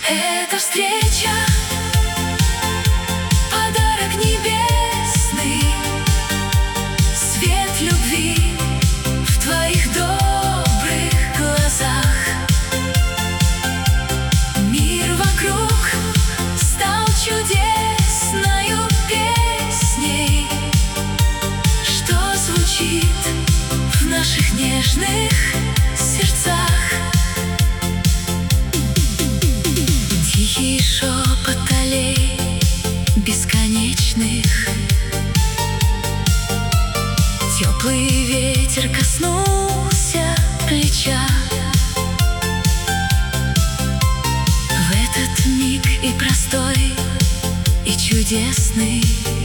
Эта встреча — подарок небесный, свет любви в твоих добрых глазах. Мир вокруг стал чудесною песней, что звучит в наших нежных сердцах. Тихий шепот аллей бесконечных, теплый ветер коснулся плеча. В этот миг и простой, и чудесный